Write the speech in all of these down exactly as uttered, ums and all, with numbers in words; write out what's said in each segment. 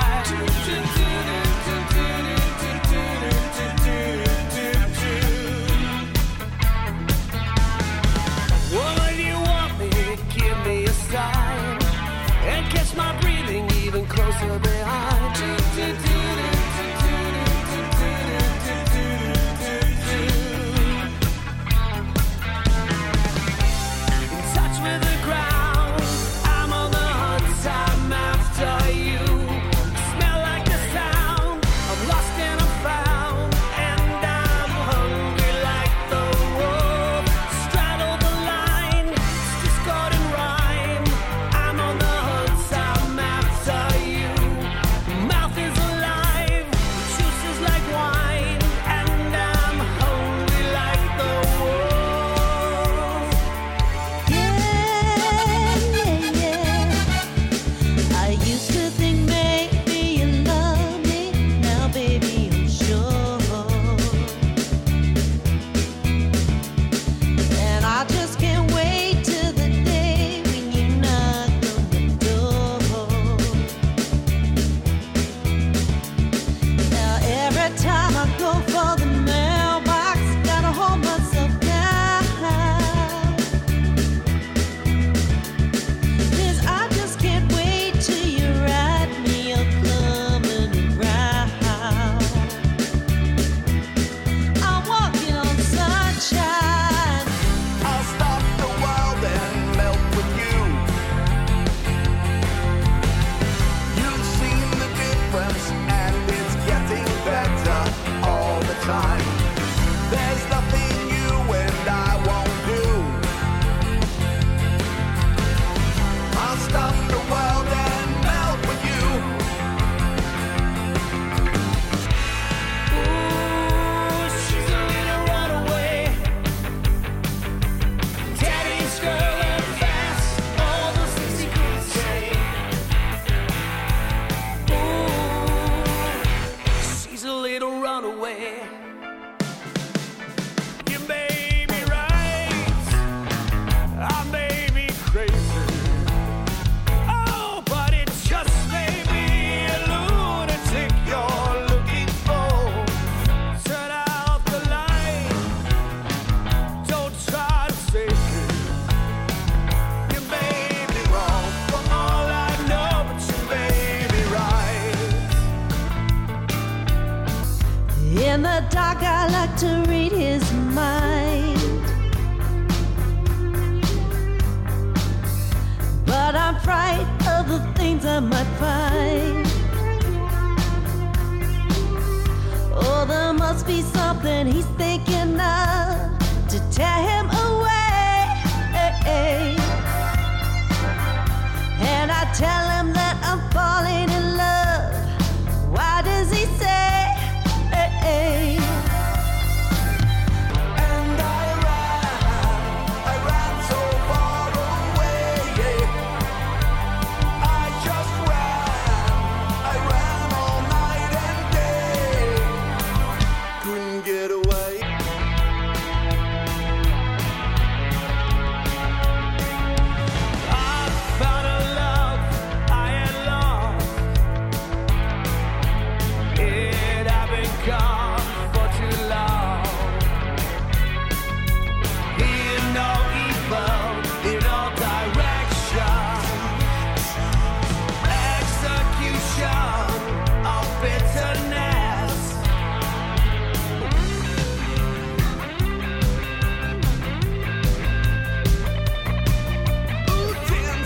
high. Woman, you want me, give me a sign, and catch my breathing even closer behind. In the dark, I like to read his mind, but I'm frightened of the things I might find. Oh, there must be something he's thinking of to tear him away. And I tell him that I'm falling in love. Why does he say? And I ran, I ran so far away. I just ran, I ran all night and day. Couldn't get away. I found a love I had lost. It had been gone for too long. Hear no evil in all directions. Execution of bitterness. Putin's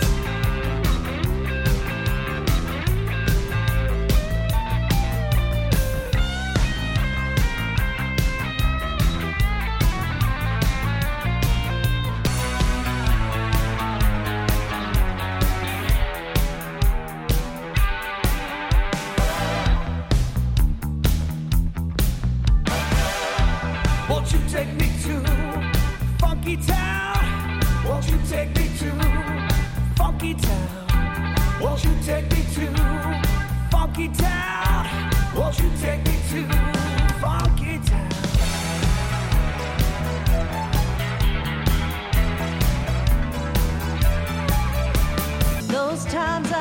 Won't you take me to Funky Town? Won't you take me to Funky Town? Won't you take me to Funky Town? Won't you take me to Funky Town? those times